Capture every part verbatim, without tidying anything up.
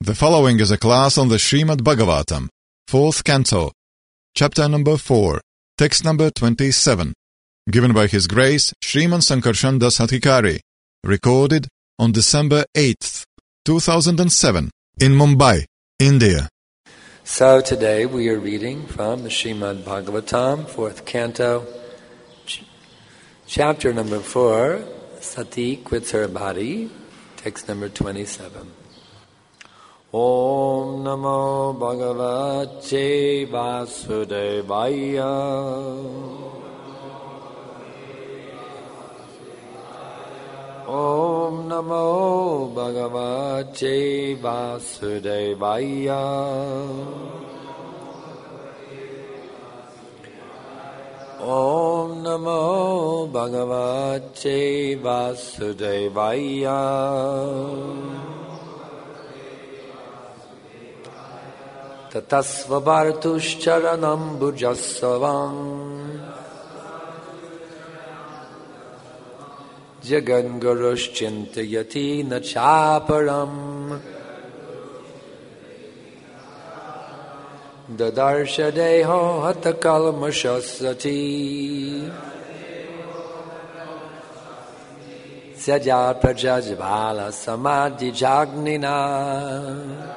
The following is a class on the Srimad Bhagavatam, fourth canto, chapter number four, text number twenty-seven, given by His Grace Sriman Sankarshan Das Adhikari, recorded on December eighth, two thousand seven, in Mumbai, India. So today we are reading from the Srimad Bhagavatam, fourth canto, ch- chapter number four, Sati quits her body, text number twenty-seven. Om Namo Bhagavate Vasudevaya. Om Namo Bhagavate Vasudevaya. Om Namo Bhagavate Vasudevaya. Tatasva bharatushcharanam bhujassavam jagangurushchintayati nachaparam dadarsha deho hatakalmashasati saja prajajvala samadhi jagnina.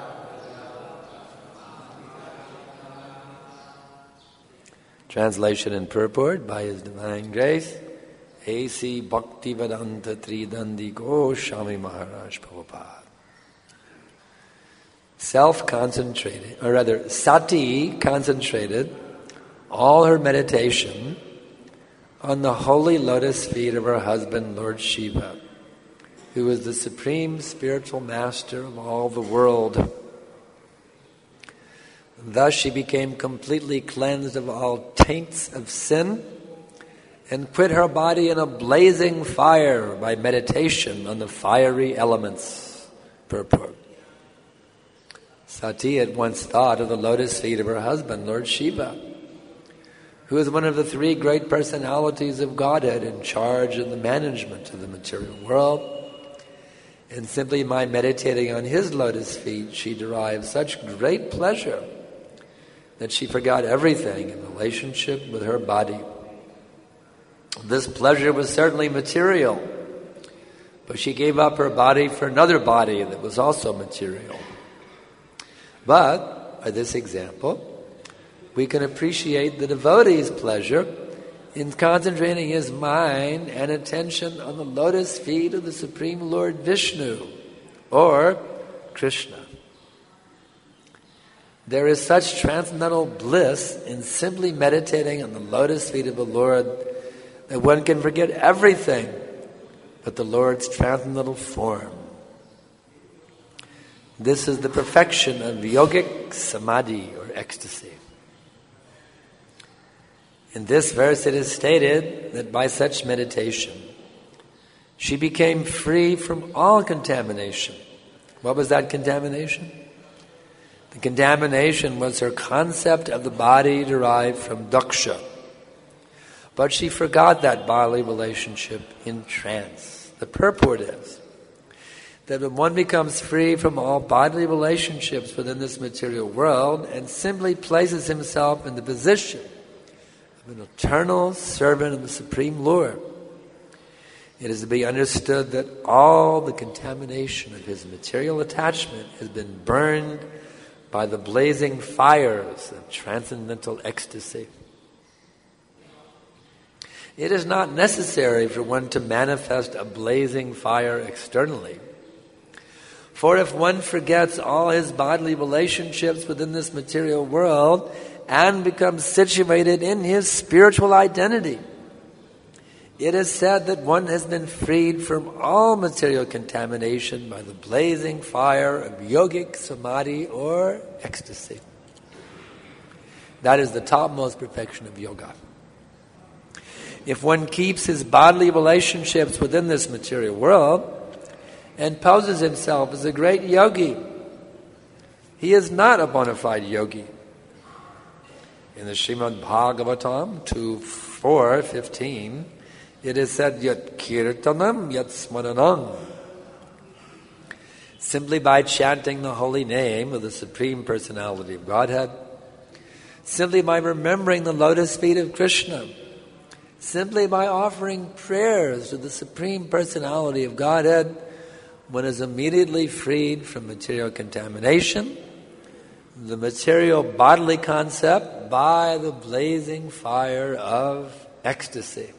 Translation and purport by His Divine Grace, A C Bhaktivedanta Tridandi Goswami Maharaj Prabhupada. Self-concentrated, or rather, Sati concentrated all her meditation on the holy lotus feet of her husband, Lord Shiva, who is the supreme spiritual master of all the world. Thus she became completely cleansed of all taints of sin and quit her body in a blazing fire by meditation on the fiery elements. Purport. Sati had once thought of the lotus feet of her husband, Lord Shiva, who is one of the three great personalities of Godhead in charge of the management of the material world. And simply by meditating on his lotus feet, she derived such great pleasure that she forgot everything in relationship with her body. This pleasure was certainly material, but she gave up her body for another body that was also material. But, by this example, we can appreciate the devotee's pleasure in concentrating his mind and attention on the lotus feet of the Supreme Lord Vishnu, or Krishna. There is such transcendental bliss in simply meditating on the lotus feet of the Lord that one can forget everything but the Lord's transcendental form. This is the perfection of yogic samadhi, or ecstasy. In this verse it is stated that by such meditation she became free from all contamination. What was that contamination? The contamination was her concept of the body derived from daksha. But she forgot that bodily relationship in trance. The purport is that when one becomes free from all bodily relationships within this material world and simply places himself in the position of an eternal servant of the Supreme Lord, it is to be understood that all the contamination of his material attachment has been burned by the blazing fires of transcendental ecstasy. It is not necessary for one to manifest a blazing fire externally. For if one forgets all his bodily relationships within this material world and becomes situated in his spiritual identity, it is said that one has been freed from all material contamination by the blazing fire of yogic samadhi, or ecstasy. That is the topmost perfection of yoga. If one keeps his bodily relationships within this material world and poses himself as a great yogi, he is not a bona fide yogi. In the Srimad Bhagavatam two four fifteen, it is said, Yat kirtanam, yat smaranam. simply by chanting the holy name of the Supreme Personality of Godhead, simply by remembering the lotus feet of Krishna, simply by offering prayers to the Supreme Personality of Godhead, one is immediately freed from material contamination, the material bodily concept, by the blazing fire of ecstasy.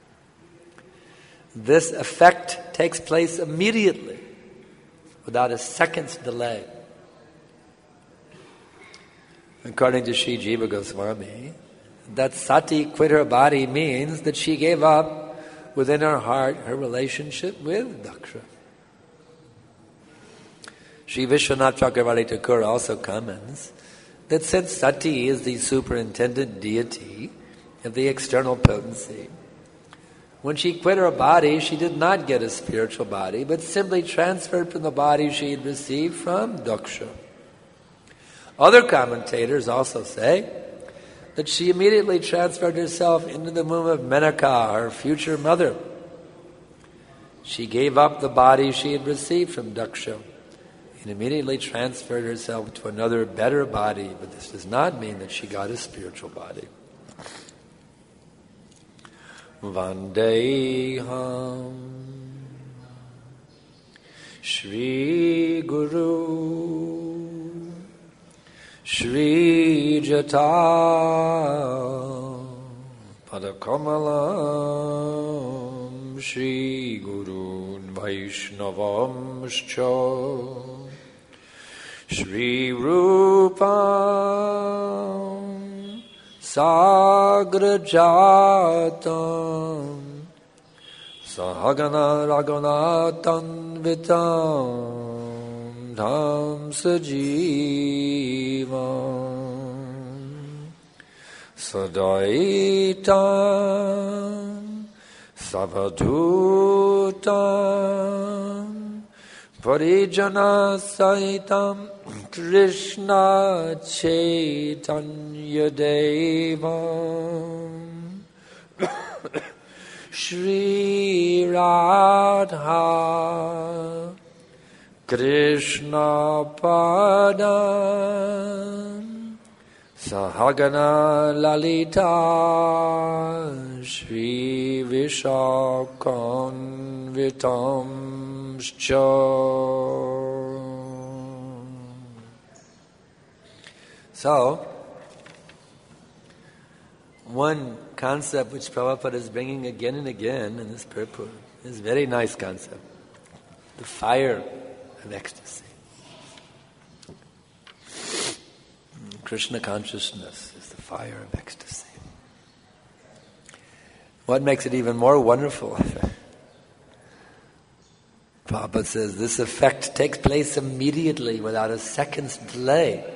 This effect takes place immediately, without a second's delay. According to Sri Jiva Goswami, that Sati quit her body means that she gave up within her heart her relationship with Daksha. Sri Vishwanath Chakravarti Thakur also comments that since Sati is the superintendent deity of the external potency, when she quit her body, she did not get a spiritual body, but simply transferred from the body she had received from Daksha. Other commentators also say that she immediately transferred herself into the womb of Menaka, her future mother. She gave up the body she had received from Daksha and immediately transferred herself to another better body, but this does not mean that she got a spiritual body. Vandeham Shri Guru Shri Jata Padakamalam Shri Guru Vaishnavam Scha Shri Rupam Sagrajatam Sahagana Raghunathan Vitam Dham Sajivam Sadaitam Savadutam Parijana Saitam Krishna Chaitanya Devam Shri Radha Krishna Padam Sahagana Lalita Shri Vishakanvitam Scha. So, one concept which Prabhupada is bringing again and again in this purport is a very nice concept. The fire of ecstasy. Krishna consciousness is the fire of ecstasy. What makes it even more wonderful? Prabhupada says this effect takes place immediately without a second's delay.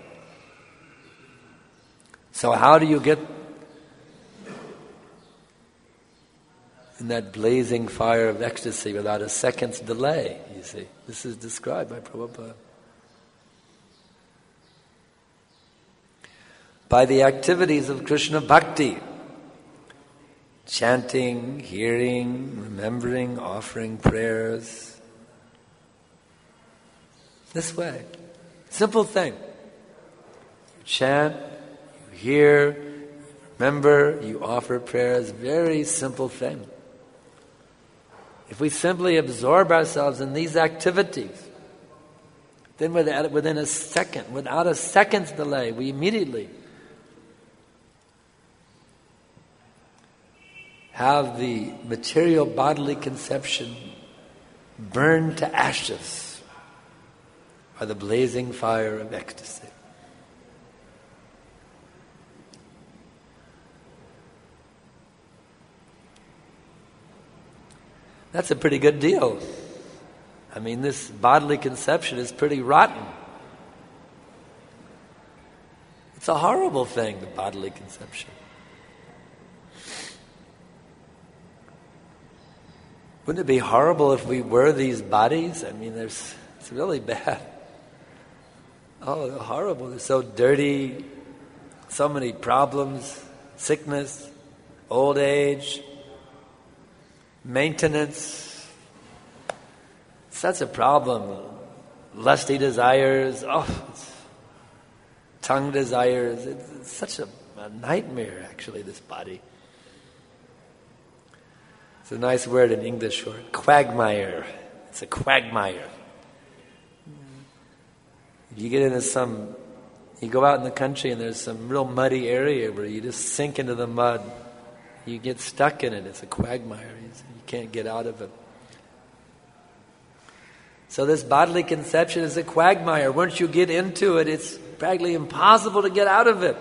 So how do you get in that blazing fire of ecstasy without a second's delay, you see? This is described by Prabhupada. By the activities of Krishna Bhakti. Chanting, hearing, remembering, offering prayers. This way. Simple thing. You chant, you hear, you remember, you offer prayers. Very simple thing. If we simply absorb ourselves in these activities, then within a second, without a second's delay, we immediately have the material bodily conception burned to ashes by the blazing fire of ecstasy. That's a pretty good deal. I mean, this bodily conception is pretty rotten. It's a horrible thing, the bodily conception. Wouldn't it be horrible if we were these bodies? I mean, there's, it's really bad. Oh, they're horrible. They're so dirty, so many problems, sickness, old age, maintenance. Such a problem. lusty desires, oh, it's tongue desires. It's, it's such a, a nightmare, actually, this body. It's a nice word in English for quagmire. It's a quagmire. If you get into some, you go out in the country and there's some real muddy area where you just sink into the mud. You get stuck in it. It's a quagmire. You can't get out of it. So this bodily conception is a quagmire. Once you get into it, it's practically impossible to get out of it.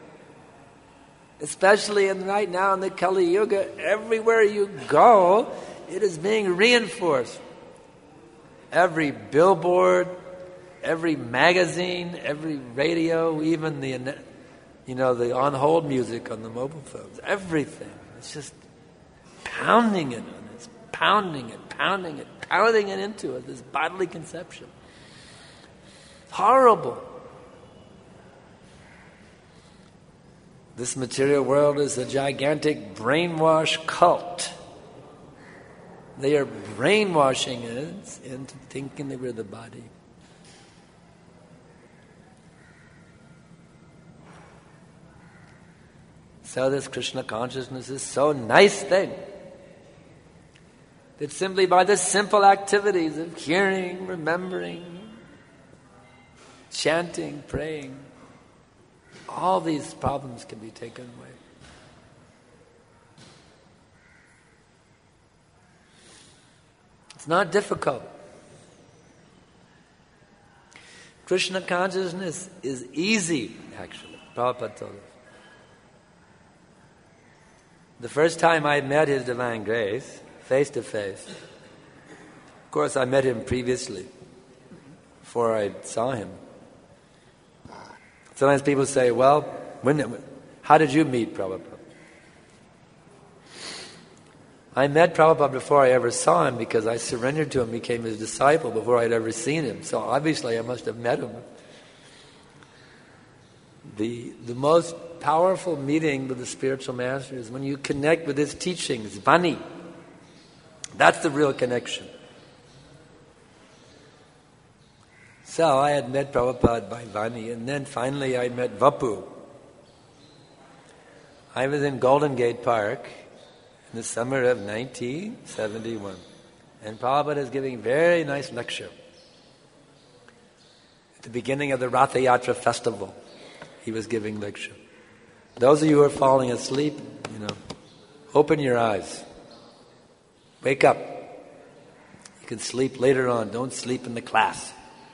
Especially in right now in the Kali Yuga, everywhere you go, it is being reinforced. Every billboard, every magazine, every radio, even the, you know, the on-hold music on the mobile phones, everything. It's just pounding it on it. It's pounding it, pounding it, pounding it into it, this bodily conception. Horrible. This material world is a gigantic brainwash cult. They are brainwashing us into thinking that we're the body. So this Krishna consciousness is so nice thing that simply by the simple activities of hearing, remembering, chanting, praying, all these problems can be taken away. It's not difficult. Krishna consciousness is easy, actually. Prabhupada told us. The first time I met His Divine Grace, face to face, of course I met him previously, before I saw him. Sometimes people say, well, when, how did you meet Prabhupada? I met Prabhupada before I ever saw him because I surrendered to him, became his disciple before I'd ever seen him. So obviously I must have met him. The, the most powerful meeting with the spiritual master is when you connect with his teachings, Vani. That's the real connection. So I had met Prabhupada by Vani, and then finally I met Vapu. I was in Golden Gate Park in the summer of nineteen seventy-one. And Prabhupada is giving a very nice lecture. At the beginning of the Ratha Yatra festival, he was giving lecture. Those of you who are falling asleep, you know, open your eyes. Wake up. You can sleep later on. Don't sleep in the class.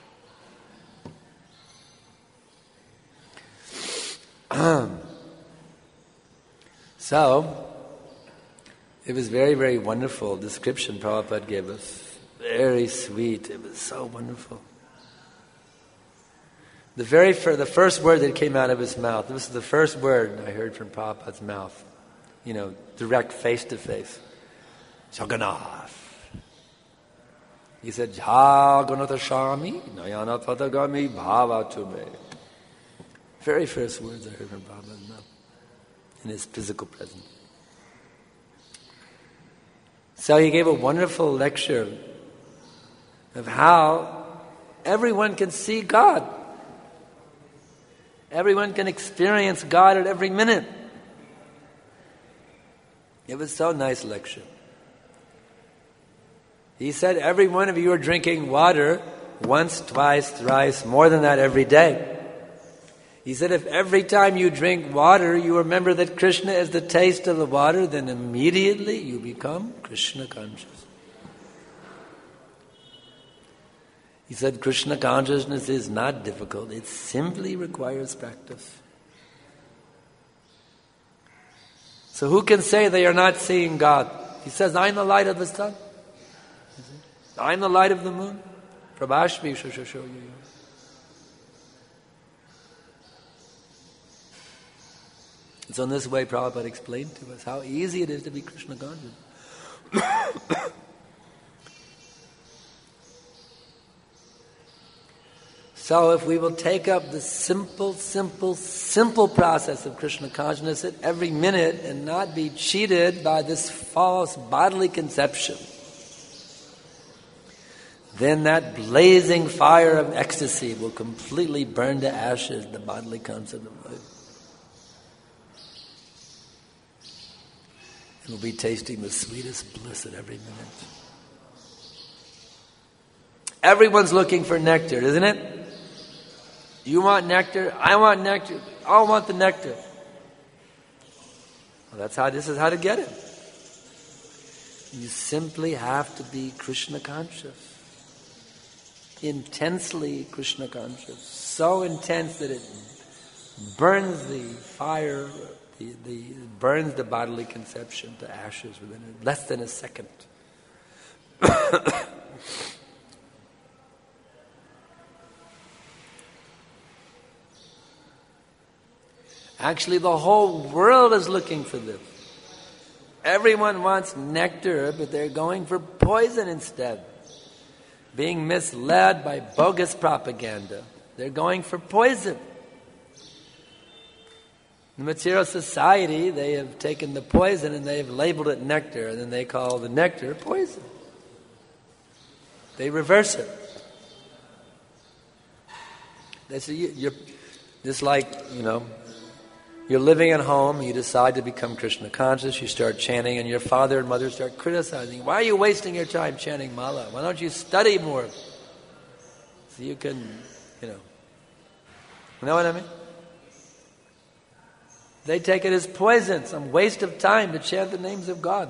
So, it was very, very wonderful description Prabhupada gave us. Very sweet. It was so wonderful. The very fir- the first word that came out of his mouth, this is the first word I heard from Prabhupada's mouth, you know, direct face to face. Jagannath. He said, Jagannath Shami, Nayana Patagami Bhava Tume. Very first words I heard from Prabhupada's mouth in his physical presence. So he gave a wonderful lecture of how everyone can see God. Everyone can experience God at every minute. It was so nice lecture. He said, every one of you are drinking water once, twice, thrice, more than that every day. He said, if every time you drink water, you remember that Krishna is the taste of the water, then immediately you become Krishna conscious. He said, Krishna consciousness is not difficult. It simply requires practice. So who can say they are not seeing God? He says, I'm the light of the sun. I'm the light of the moon. Prabhashmi shashashoya. So in this way, Prabhupada explained to us how easy it is to be Krishna conscious. So if we will take up the simple, simple, simple process of Krishna consciousness at every minute and not be cheated by this false bodily conception, then that blazing fire of ecstasy will completely burn to ashes the bodily concept of life. And we'll be tasting the sweetest bliss at every minute. Everyone's looking for nectar, isn't it? You want nectar? I want nectar. All want the nectar. Well, that's how. This is how to get it. You simply have to be Krishna conscious. Intensely Krishna conscious. So intense that it burns the fire, the, the burns the bodily conception to ashes within less than a second. Actually, the whole world is looking for this. Everyone wants nectar, but they're going for poison instead. Being misled by bogus propaganda. They're going for poison. In the material society, they have taken the poison and they've labeled it nectar, and then they call the nectar poison. They reverse it. They say, you're just like, you know, you're living at home, you decide to become Krishna conscious, you start chanting, and your father and mother start criticizing. Why are you wasting your time chanting mala? Why don't you study more? So you can, you know. You know what I mean? They take it as poison, some waste of time to chant the names of God.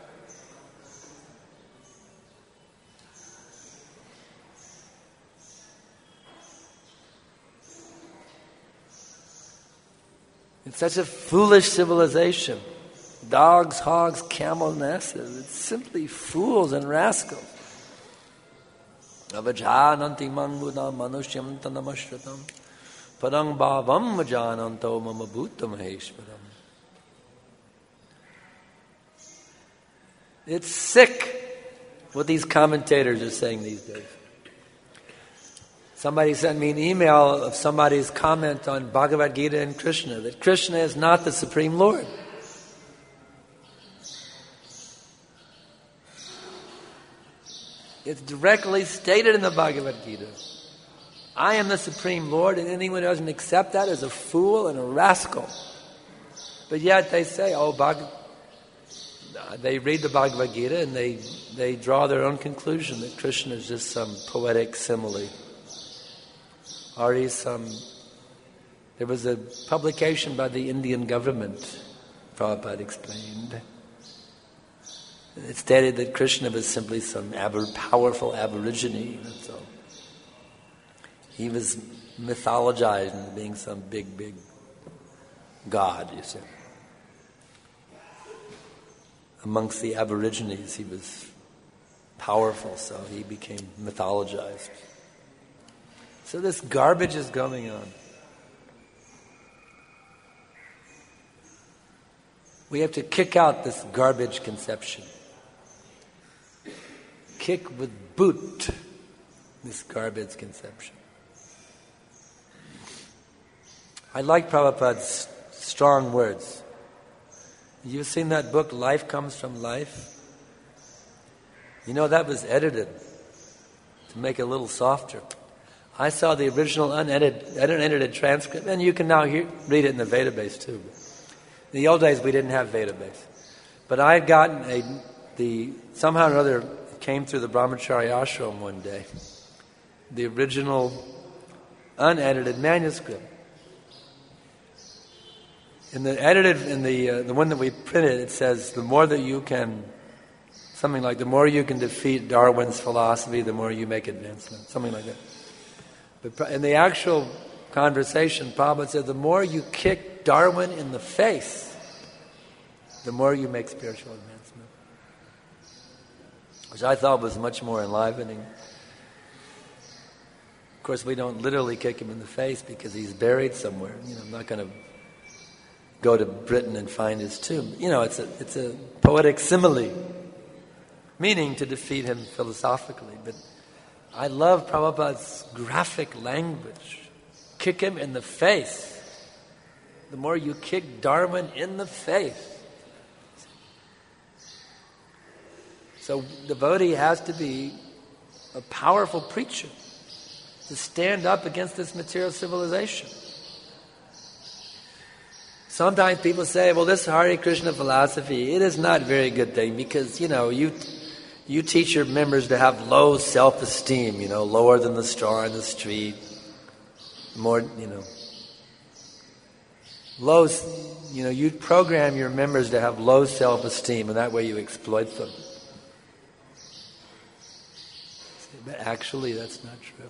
It's such a foolish civilization. Dogs, hogs, camel and asses. It's simply fools and rascals. Avajananti mangudam manusyam tanamashratam padang bhavam vajananto mama bhutta maheshwaram. It's sick what these commentators are saying these days. Somebody sent me an email of somebody's comment on Bhagavad Gita and Krishna, that Krishna is not the Supreme Lord. It's directly stated in the Bhagavad Gita. I am the Supreme Lord, and anyone who doesn't accept that is a fool and a rascal. But yet they say, oh, Bhag- they read the Bhagavad Gita and they, they draw their own conclusion that Krishna is just some poetic simile. Or he's some... There was a publication by the Indian government, Prabhupada explained. It stated that Krishna was simply some aber, powerful aborigine, that's all. He was mythologized as being some big, big god, you see. Amongst the aborigines, he was powerful, so he became mythologized. So this garbage is going on. We have to kick out this garbage conception. Kick with boot this garbage conception. I like Prabhupada's strong words. You've seen that book, Life Comes from Life? You know, that was edited to make it a little softer. I saw the original unedited, unedited transcript, and you can now hear, read it in the Vedabase too. In the old days, we didn't have Vedabase. But I had gotten a, the, somehow or other, it came through the Brahmacharya ashram one day, the original unedited manuscript. In the edited, in the uh, the one that we printed, it says, the more that you can, something like, the more you can defeat Darwin's philosophy, the more you make advancement, something like that. But in the actual conversation, Prabhupada said, the more you kick Darwin in the face, the more you make spiritual advancement. Which I thought was much more enlivening. Of course, we don't literally kick him in the face because he's buried somewhere. You know, I'm not going to go to Britain and find his tomb. You know, it's a it's a poetic simile, meaning to defeat him philosophically. But I love Prabhupada's graphic language. Kick him in the face. The more you kick Darwin in the face. So devotee has to be a powerful preacher to stand up against this material civilization. Sometimes people say, well, this Hare Krishna philosophy, it is not a very good thing because, you know, you you teach your members to have low self-esteem, you know, lower than the straw in the street, more, you know, low, you know, you program your members to have low self-esteem, and that way you exploit them. But actually, that's not true.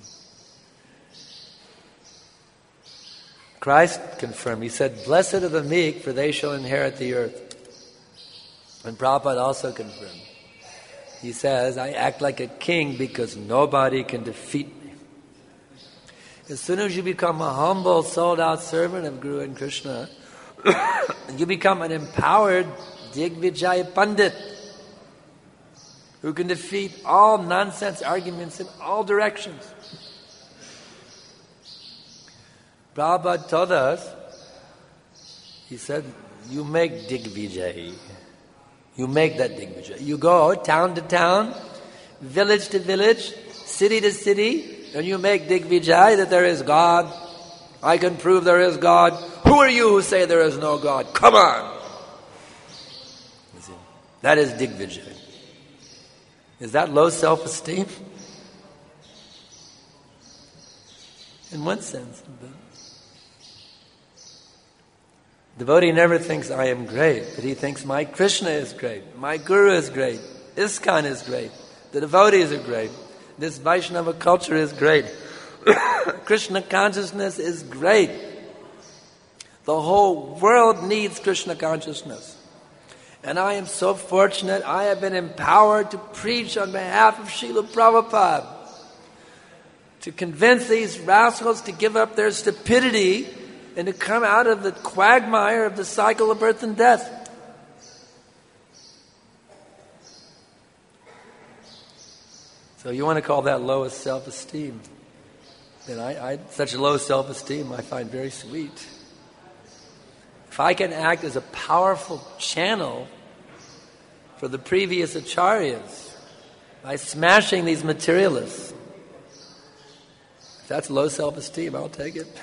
Christ confirmed. He said, blessed are the meek, for they shall inherit the earth. And Prabhupada also confirmed. He says, I act like a king because nobody can defeat me. As soon as you become a humble, sold-out servant of Guru and Krishna, you become an empowered Digvijaya Pandit who can defeat all nonsense arguments in all directions. Prabhupada told us, he said, you make Digvijay. You make that Digvijay. You go town to town, village to village, city to city, and you make Digvijay that there is God. I can prove there is God. Who are you who say there is no God? Come on! That is Digvijay. Is that low self-esteem? In one sense. Devotee never thinks I am great, but he thinks my Krishna is great, my Guru is great, ISKCON is great, the devotees are great, this Vaishnava culture is great, Krishna consciousness is great. The whole world needs Krishna consciousness. And I am so fortunate, I have been empowered to preach on behalf of Srila Prabhupada, to convince these rascals to give up their stupidity and to come out of the quagmire of the cycle of birth and death. So you want to call that lowest self-esteem? Then I, I such low self-esteem I find very sweet. If I can act as a powerful channel for the previous acharyas by smashing these materialists, if that's low self-esteem, I'll take it.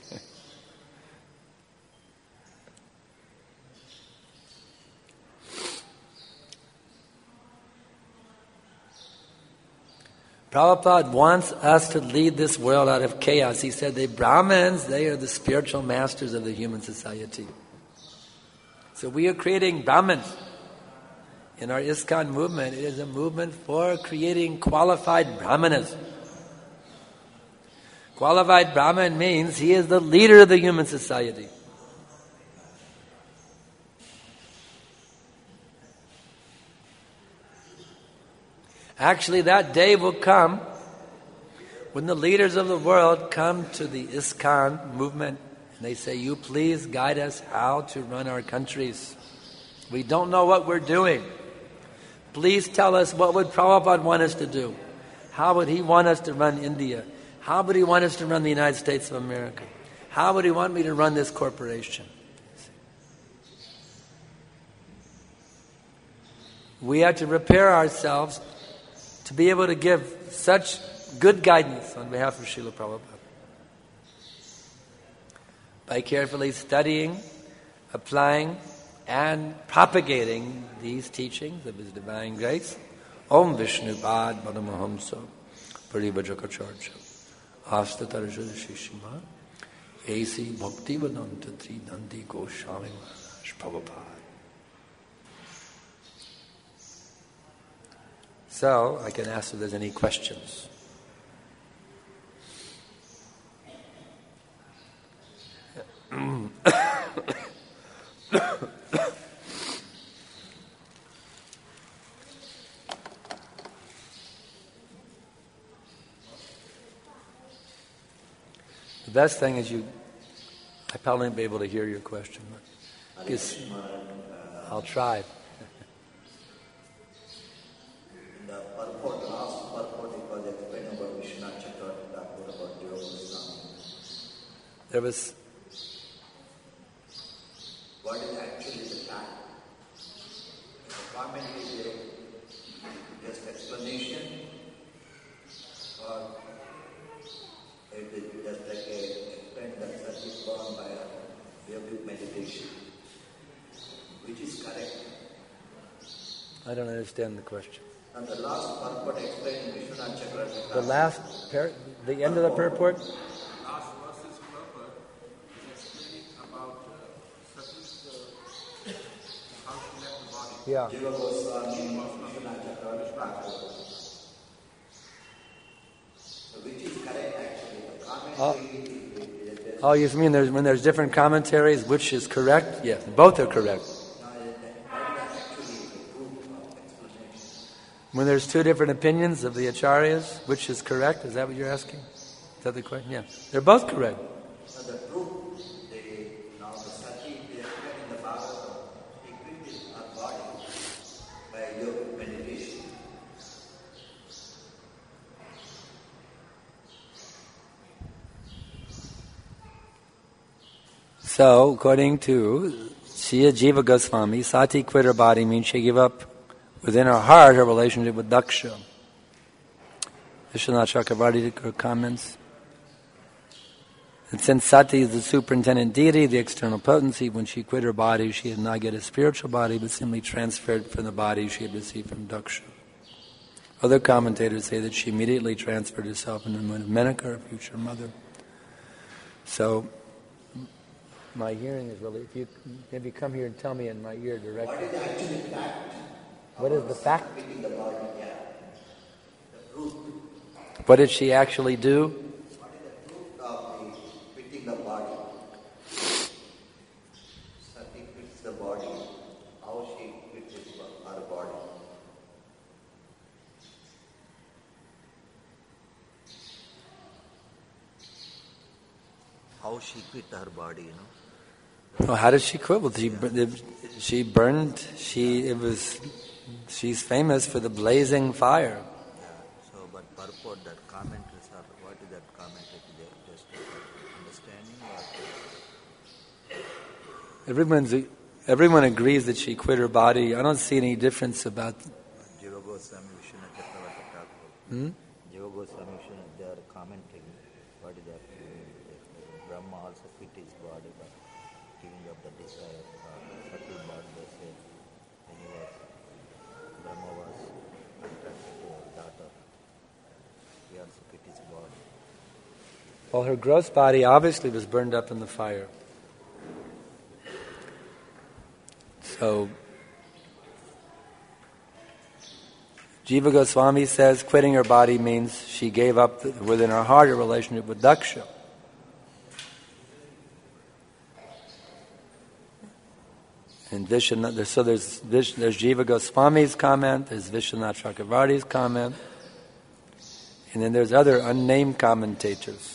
Prabhupada wants us to lead this world out of chaos. He said the Brahmins, they are the spiritual masters of the human society. So we are creating Brahmins. In our ISKCON movement, it is a movement for creating qualified Brahmanas. Qualified Brahman means he is the leader of the human society. Actually, that day will come when the leaders of the world come to the ISKCON movement and they say, you please guide us how to run our countries. We don't know what we're doing. Please tell us, what would Prabhupada want us to do? How would he want us to run India? How would he want us to run the United States of America? How would he want me to run this corporation? We have to prepare ourselves to be able to give such good guidance on behalf of Srila Prabhupada. By carefully studying, applying, and propagating these teachings of His Divine Grace, Om Vishnu Pad Paramahamsa Paribhajakacharya Astatarja Shishima A C Bhaktivedanta Tridandi Goswami Maharaj Prabhupada. So, I can ask if there's any questions. The best thing is you, I probably won't be able to hear your question, but because I'll try. The purport, last purport, it was explained about Vishwanath Chakravarti Thakur, about Yoga Goswami. There was... What is actually the time? The comment is a just explanation, is born by yogic meditation, which is correct. I don't understand the question. And the last purport explained in Vishwanath Chakravarti. The last, par- the end of the purport? Last verse's purport is explaining about uh, Sati's, uh, how she left the body. Yeah. Jiva Goswami, Vishwanath Chakravarti Thakur. So which is correct actually? The commentary. Oh, you mean there's, when there's different commentaries, which is correct? Yes, both are correct. When there's two different opinions of the acharyas, which is correct? Is that what you're asking? Is that the question? Yeah. They're both correct. So the truth, they, now the Sati, they explain in the Bhagavatam, equipped our body by yogic meditation. So, according to Shriya Jiva Goswami, Sati quit her body means she gave up within her heart her relationship with Daksha. Vishwanath Chakravarti comments. And since Sati is the superintendent deity, the external potency, when she quit her body, she had not yet a spiritual body, but simply transferred from the body she had received from Daksha. Other commentators say that she immediately transferred herself into the moon of Menaka, her future mother. So, my hearing is really, if you maybe come here and tell me in my ear directly. What is actually fact? What is the fact? Quitting the body, yeah. The truth. What did she actually do? What is the truth of the quitting the body? Sati quits the body. How she quits her body? How she quit her body, you know? Well, how did she quit? Well, she she burned. She it was. She's famous for the blazing fire. Yeah. So, but purport that commentaries are what is that commentary? They just understanding or Everyone's everyone agrees that she quit her body. I don't see any difference about. Jiva Goswami, Vishwanath Chakravarti Thakur. Hmm? Jiva Goswami, Vishwanath, they are commenting what is that? Brahma also quit his body by giving up the desire for subtle body. They say when he was Brahma was attracted to her daughter, he also quit his body. Well, her gross body obviously was burned up in the fire. So, Jiva Goswami says quitting her body means she gave up the, within her heart a relationship with Daksha. And Vishwanath, so there's, there's Jiva Goswami's comment, there's Vishwanath Chakravarti's comment, and then there's other unnamed commentators.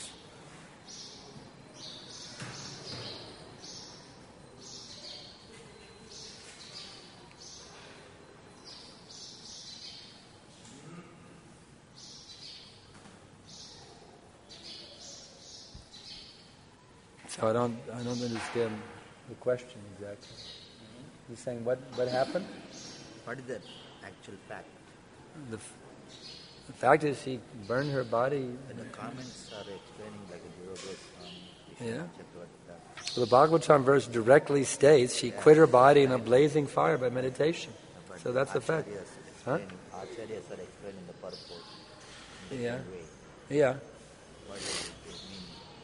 So I don't, I don't understand the question exactly. You're saying what, what happened? What is that actual fact? The, f- the fact is she burned her body. And the comments are explaining like a Jiva Goswami, Yeah. Vishwanath Chakravarti Thakur. So the Bhagavatam verse directly states she quit her body in a blazing fire by meditation. But So that's the fact. Acharyas Huh? explain- Acharyas are explaining the purport in Yeah. different way. Yeah. What does it mean?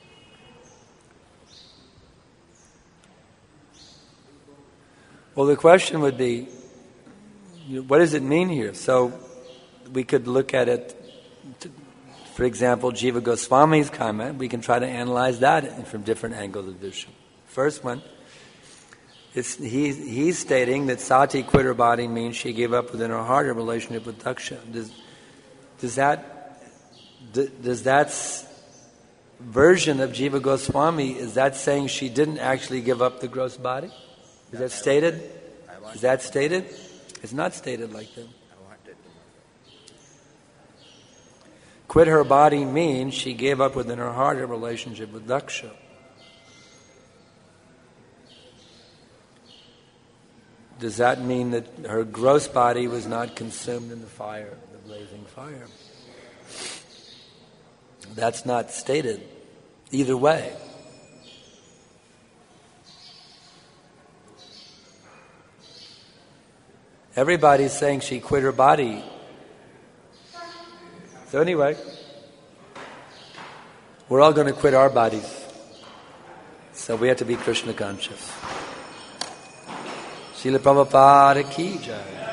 Well, the question would be, you know, what does it mean here? So we could look at it, to, for example, Jiva Goswami's comment. We can try to analyze that from different angles of vision. First one, it's, he, he's stating that Sati quit her body means she gave up within her heart a relationship with Daksha. Does, does that, does that s- version of Jiva Goswami, is that saying she didn't actually give up the gross body? Is that stated? Is that stated? It's not stated like that. I wanted to Quit her body means she gave up within her heart a relationship with Daksha. Does that mean that her gross body was not consumed in the fire, the blazing fire? That's not stated either way. Everybody's saying she quit her body. So anyway, we're all going to quit our bodies. So we have to be Krishna conscious. Srila Prabhupada ki jai.